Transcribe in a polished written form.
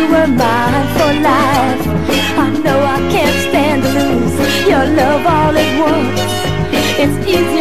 were mine for life. I know I can't stand to lose your love all at once. It's easier